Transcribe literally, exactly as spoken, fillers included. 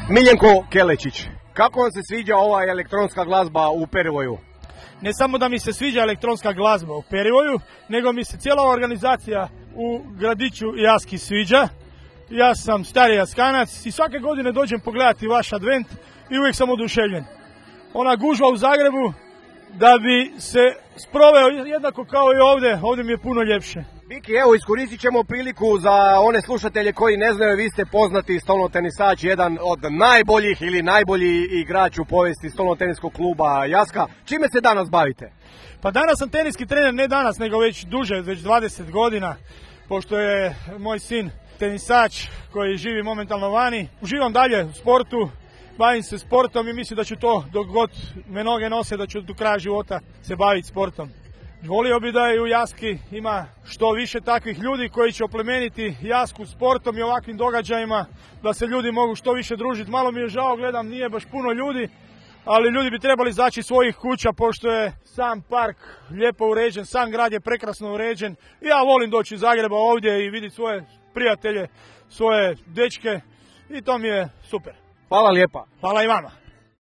Miljenko Kelečić, kako vam se sviđa ova elektronska glazba u Perivoju? Ne samo da mi se sviđa elektronska glazba u Perivoju, nego mi se cijela organizacija u gradiću Jaski sviđa. Ja sam stari Jaskanac i svake godine dođem pogledati vaš advent i uvijek sam oduševljen. Ona gužva u Zagrebu da bi se sproveo jednako kao i ovdje, ovdje mi je puno ljepše. Viki, evo iskoristit ćemo priliku za one slušatelje koji ne znaju, vi ste poznati stolnotenisač, jedan od najboljih ili najbolji igrač u povijesti stolnoteniskog kluba Jaska. Čime se danas bavite? Pa danas sam teniski trener, ne danas, nego već duže, već dvadeset godina, pošto je moj sin tenisač koji živi momentalno vani. Uživam dalje u sportu, bavim se sportom i mislim da ću to, dok god me noge nose, da ću do kraja života se baviti sportom. Volio bi da i u Jaski ima što više takvih ljudi koji će oplemeniti Jasku sportom i ovakvim događajima, da se ljudi mogu što više družiti. Malo mi je žao, gledam, nije baš puno ljudi, ali ljudi bi trebali izaći iz svojih kuća, pošto je sam park lijepo uređen, sam grad je prekrasno uređen. Ja volim doći iz Zagreba ovdje i vidjeti svoje prijatelje, svoje dečke i to mi je super. Hvala lijepa. Hvala i vama.